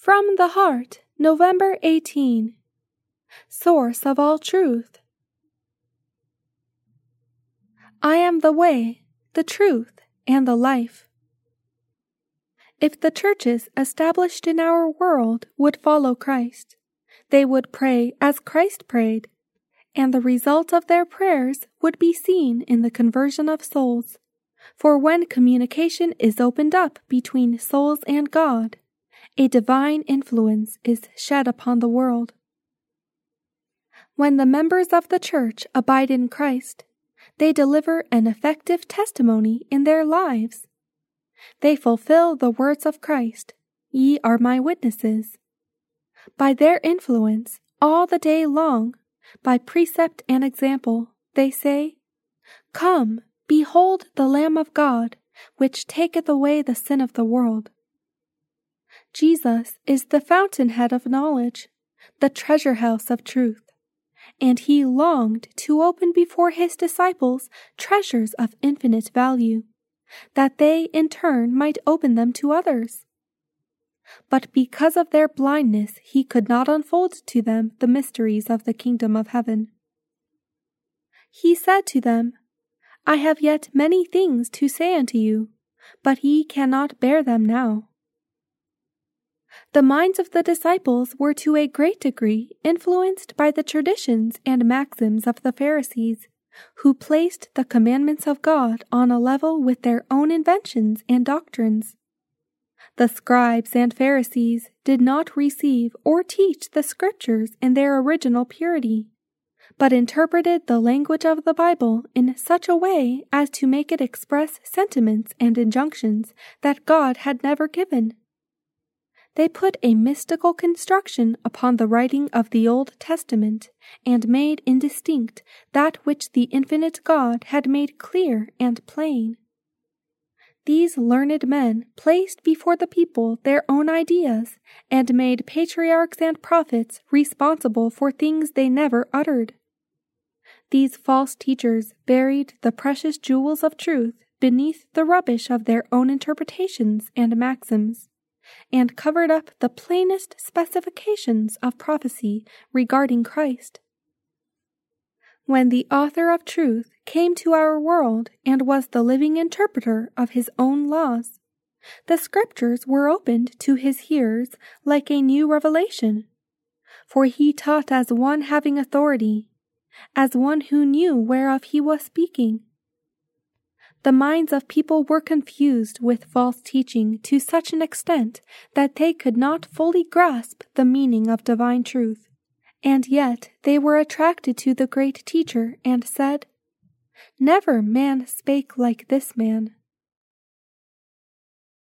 From the Heart, November 18. Source of all truth. I am the way, the truth, and the life. If the churches established in our world would follow Christ, they would pray as Christ prayed, and the result of their prayers would be seen in the conversion of souls. For when communication is opened up between souls and God, a divine influence is shed upon the world. When the members of the church abide in Christ, they deliver an effective testimony in their lives. They fulfill the words of Christ, "Ye are my witnesses." By their influence, all the day long, by precept and example, they say, "Come, behold the Lamb of God, which taketh away the sin of the world." Jesus is the fountainhead of knowledge, the treasure house of truth, and he longed to open before his disciples treasures of infinite value, that they in turn might open them to others. But because of their blindness he could not unfold to them the mysteries of the kingdom of heaven. He said to them, "I have yet many things to say unto you, but ye cannot bear them now." The minds of the disciples were to a great degree influenced by the traditions and maxims of the Pharisees, who placed the commandments of God on a level with their own inventions and doctrines. The scribes and Pharisees did not receive or teach the Scriptures in their original purity, but interpreted the language of the Bible in such a way as to make it express sentiments and injunctions that God had never given. They put a mystical construction upon the writing of the Old Testament and made indistinct that which the infinite God had made clear and plain. These learned men placed before the people their own ideas and made patriarchs and prophets responsible for things they never uttered. These false teachers buried the precious jewels of truth beneath the rubbish of their own interpretations and maxims, and covered up the plainest specifications of prophecy regarding Christ. When the author of truth came to our world and was the living interpreter of his own laws, the Scriptures were opened to his hearers like a new revelation, for he taught as one having authority, as one who knew whereof he was speaking. The minds of people were confused with false teaching to such an extent that they could not fully grasp the meaning of divine truth, and yet they were attracted to the great teacher and said, "Never man spake like this man."